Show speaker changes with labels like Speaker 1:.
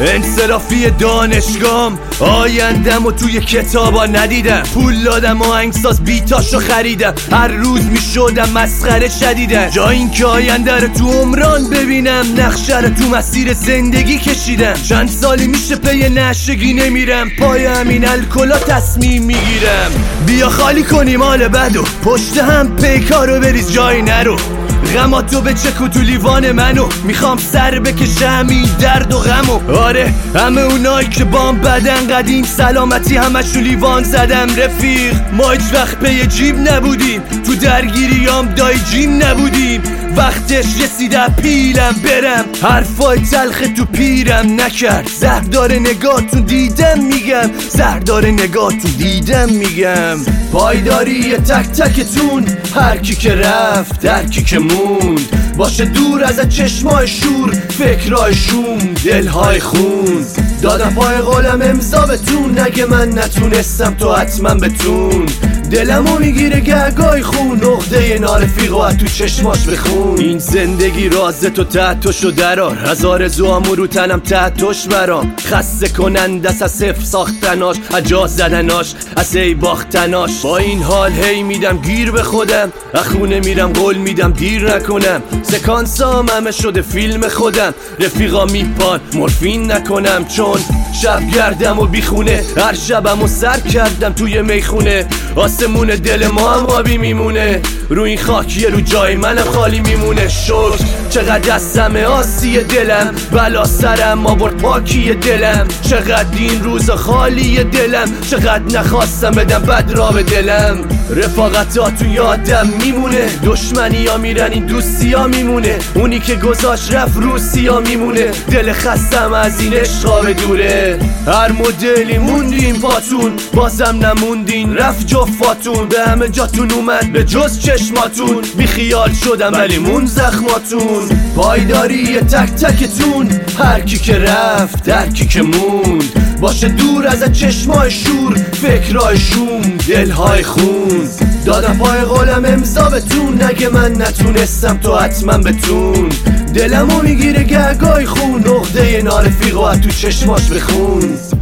Speaker 1: انصرافی دانشگاهم آیندم و توی کتابا ندیدم. پول دادم و آهنگساز بیتاشو خریدم. هر روز میشدم مسخره شدیدم. جا این که آینده رو تو عمران ببینم، نقشه رو تو مسیر زندگی کشیدم. چند سالی میشه پی نشگی نمیرم، پای همین الکلا تصمیم میگیرم. بیا خالی کنیم حال بدو، پشت هم پیکارو بریز جایی نرو. غماتو به چکو تو لیوان منو، میخوام سر بکشم این درد و غمو. آره همه اونایی که بام بدن قدیم سلامتی همش تو لیوان زدم رفیق. ما هیچ وقت پی جیب نبودیم، تو درگیریام دای جیم نبودیم. وقتش رسیده پیلم برم، حرفای تلخ تو پیرم نکرد. زهردار نگاهتون دیدم میگم، زهردار نگاهتون دیدم میگم. پایداری تک تکتون، هر کی که رفت هر کی که موند، باشه دور از چشمای شور، فکرای شوم، دلهای خون. دادم پای قولم امضا بتون، نگه من نتونستم تو حتما بتون. دلمو میگیره گرگای خون، نقطه نارفیق و تو چشماش بخون. این زندگی رازه تو تحتشو درار، از آرزوامو رو تنم تحتش برام. خسته کنند از صفر ساختناش، اجا زدناش، از ای باختناش. با این حال هی میدم گیر به خودم، اخونه میرم قول میدم دیر نکنم. سکانسام همه شده فیلم خودم، رفیقا میپان مورفین نکنم. چون شب گردم و بیخونه، هر شبم و سر کردم توی میخونه. آسمون دل ما هم آبی میمونه، رو این خاکیه رو جای منم خالی میمونه. شکر چقدر از سمه آسی دلم، بلا سرم آورد پاکی دلم. چقدر این روز خالی دلم، چقدر نخواستم بدم بد را به دلم. رفاقتا تو یادم میمونه، دشمنی ها میرن این دوستی ها میمونه. اونی که گذاشت رفت روسی ها میمونه، دل خستم از این عشقا به دوره. هر مدلی موندیم پاتون، بازم نموندین رفت جفاتون. به همه جاتون اومد به جز چشماتون، بی خیال شدم ولی مون زخماتون. پایداری تک تکتون، هر کی که رفت هر کی که موند، باشه دور از چشمای شور، فکرای شوم، دلهای خون. دادم پای قولم امضا بتون، نگه من نتونستم تو حتما بتون. دلمو میگیره گرگای خون، نقطه نارفیق و تو چشماش بخون.